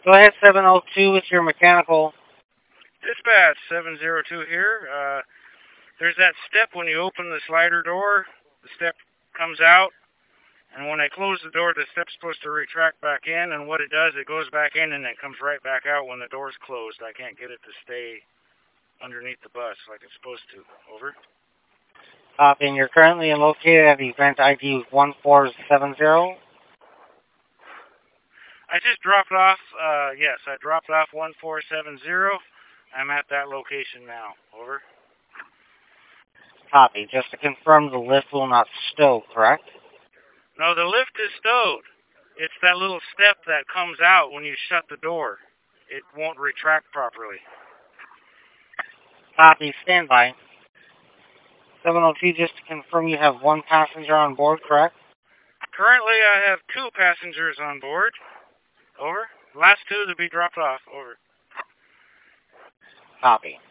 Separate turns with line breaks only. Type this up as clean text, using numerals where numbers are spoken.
Go ahead, 702 with your mechanical.
Dispatch 702 here. There's that step when you open the slider door. The step comes out, and when I close the door, the step's supposed to retract back in, and what it does, it goes back in and it comes right back out when the door's closed. I can't get it to stay underneath the bus like it's supposed to. Over.
Copy, and you're currently located at event ID 1470.
I just dropped off, yes, I dropped off 1470. I'm at that location now. Over.
Copy. Just to confirm, the lift will not stow, correct?
No, the lift is stowed. It's that little step that comes out when you shut the door. It won't retract properly.
Copy. Stand by. 702, just to confirm, you have one passenger on board, correct?
Currently, I have 2 passengers on board. Over. Last 2 to be dropped off. Over.
Copy.